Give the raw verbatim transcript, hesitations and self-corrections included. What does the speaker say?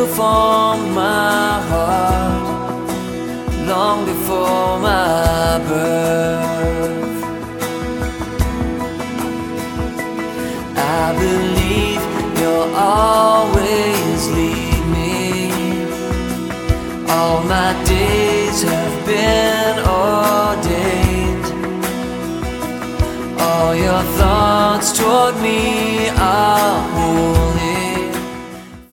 formed my heart long before my birth. I believe you'll always lead me. All my days have been ordained. All your thoughts toward me are holy.